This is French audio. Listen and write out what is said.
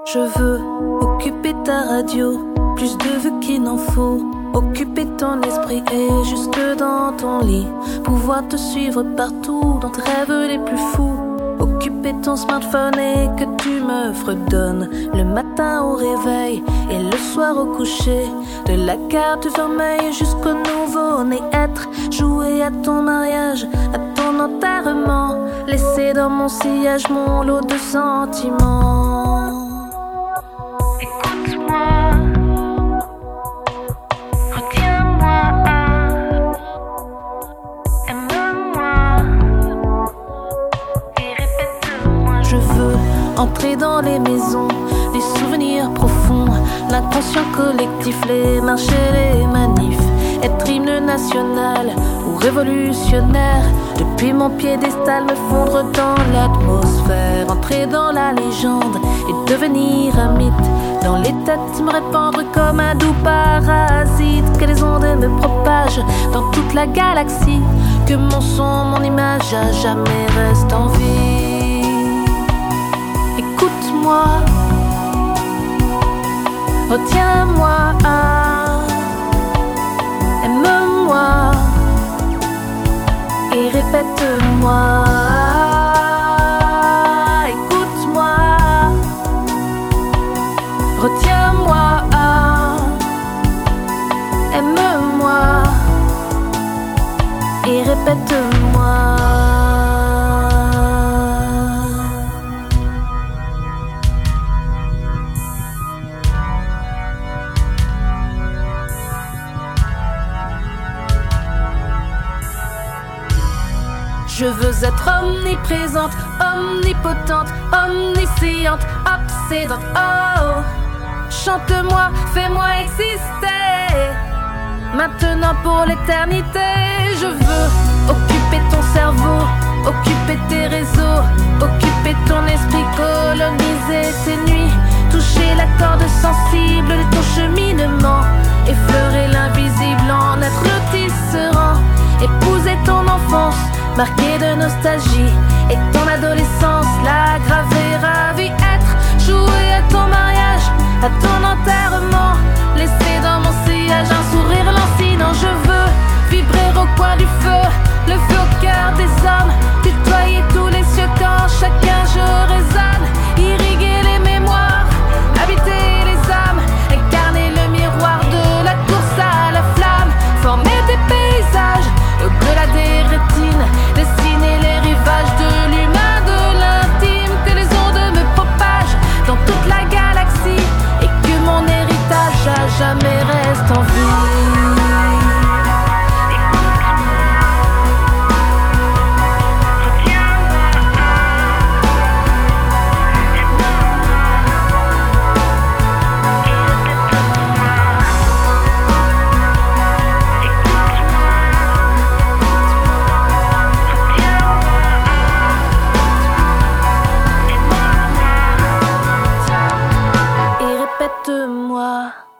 Je veux occuper ta radio, plus de vues qu'il n'en faut. Occuper ton esprit et jusque dans ton lit. Pouvoir te suivre partout dans tes rêves les plus fous. Occuper ton smartphone et que tu me fredonnes le matin au réveil et le soir au coucher. De la carte vermeille jusqu'au nouveau-né, être joué à ton mariage, à ton enterrement. Laisser dans mon sillage mon lot de sentiments. Écoute-moi, retiens-moi, aime-moi et répète-moi. Je veux entrer dans les maisons, les souvenirs profonds, l'inconscient collectif, les marchés, les manifs. Être hymne national ou révolutionnaire, depuis mon piédestal me fondre dans l'atmosphère. Entrer dans la légende et devenir un mythe. Dans les têtes me répandre comme un doux parasite. Que les ondes me propagent dans toute la galaxie. Que mon son, mon image à jamais reste en vie. Écoute-moi, retiens-moi, aime-moi et répète-moi. Écoute-moi, retiens-moi, aime-moi et répète-moi. Je veux être omniprésente, omnipotente, omnisciente, obsédante. Oh, chante-moi, fais-moi exister. Maintenant pour l'éternité, je veux occuper ton cerveau, occuper tes réseaux, occuper ton esprit, coloniser tes nuits, toucher la corde sensible de ton cheminement, effleurer l'invisible, en être le tisserand, épouser ton enfance, marquée de nostalgie, et ton adolescence, la graver à vie, être, jouer à ton mariage, à ton enterrement, laisser dans mon sillage un sourire lancinant. Je veux vibrer au coin du feu, le feu au cœur des hommes, tutoyer tous les cieux quand chacun je résonne, irriguer les mémoires, habiter les âmes, incarner le miroir de la course à la flamme, former des paysages au-delà des rétines, dessiner les rivages de l'humain, de l'intime, que les ondes me propagent dans toute la galaxie et que mon héritage à jamais reste en vie. Répète-moi.